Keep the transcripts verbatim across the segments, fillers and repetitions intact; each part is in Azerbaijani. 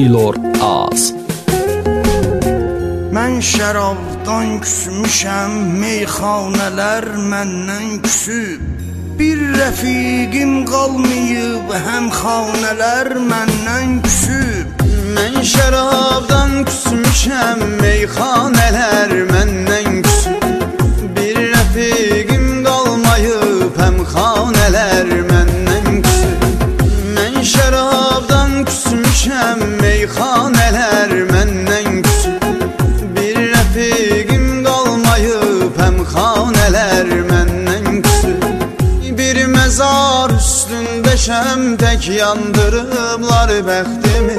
İlor Az. Mən şərabdan küsmüşəm, meyxanələr məndən küsüb. Bir rəfiqim qalmayıb, həm xanələr məndən küsüb. Mən şərabdan küsmüşəm, meyxanələr məndən küsüb. Bir rəfiqim qalmayıb, həm xanələr məndən küsüb. Mən şərabdan küsmüşəm, meyxanələr məndən küsüb. Bir rəfiqim qalmayıb, həm xanələr məndən küsüb. Bir məzar üstündəşəm, tək yandırıblar bəxtimi.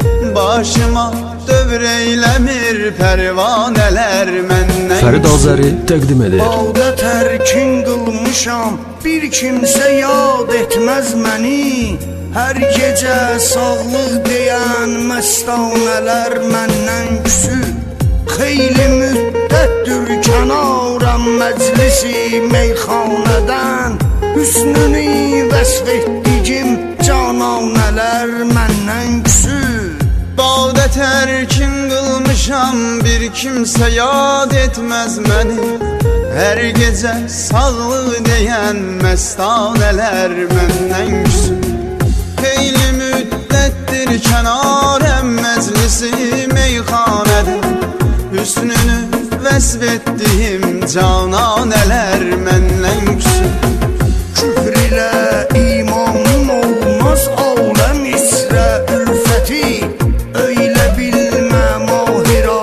Başıma dövr eyləmir pərvanələr məndən Fərid Azəri təqdim edir. Bağda tərkin qılmışam, bir kimsə yad etməz məni. Hər gecə sağlıq deyən məstanələr məndən küsüb. Xeyli müddətdir kənarəm məclisi meyxanədən. Hüsnünü vəsf etdigim cananələr məndən küsüb. Bağda tərkin qılmışam, bir kimsə yad etməz məni. Hər gecə sağlıq deyən məstanələr məndən küsüb. Xeyli müddətdir kənarəm məclisi meyxanədə. Hüsnünü vəsf etdiyim cananələr məndən küsüb. Küfr ilə imanım olmaz aləm isrə ülfəti. Öylə bilmə mahira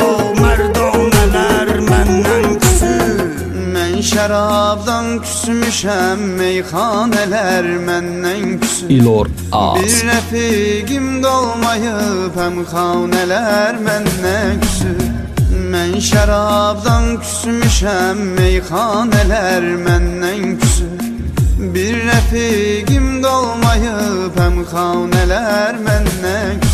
mərdanələr məndən küsüb. Mən şərabdan küsmüşəm, meyxanələr məndən küsüb. İlor Az. Bir rəfiqim qalmayıb, həm xanələr məndən küsüb. Mən şərabdan küsmüşəm, meyxanələr məndən küsüb. Bir rəfiqim qalmayıb, həm xanələr məndən küsüb.